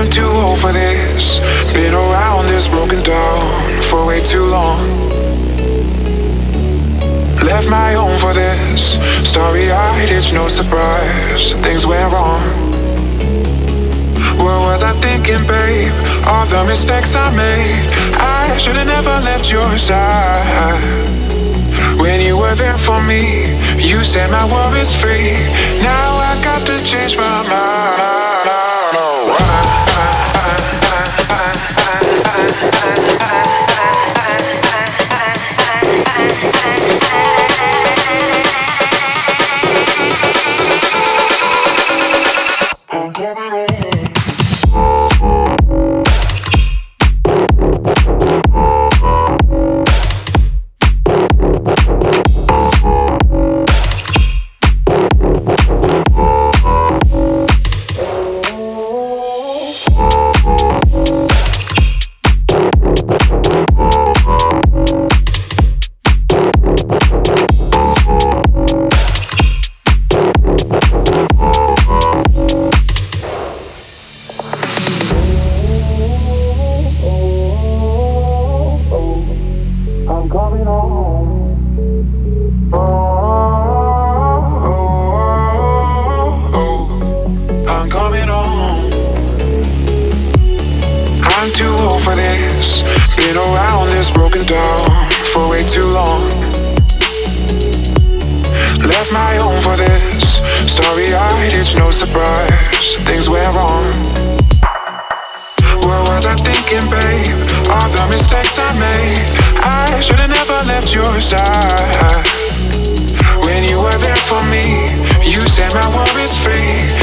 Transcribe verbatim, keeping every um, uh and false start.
I'm too old for this. Been around this broken down for way too long. Left my home for this. Starry-eyed, it's no surprise things went wrong. What was I thinking, babe? All the mistakes I made. I should've never left your side. When you were there for me, you set my worries free. Now I got to change my mind. I'm coming home. I'm coming home. Oh, oh, oh, I'm coming home. I'm too old for this. Been around this broken down for way too long. Left my home for this. Starry-eyed, it's no surprise things went wrong. What was I thinking, babe? All the mistakes I made. I should've never left your side. When you were there for me, you set my worries free.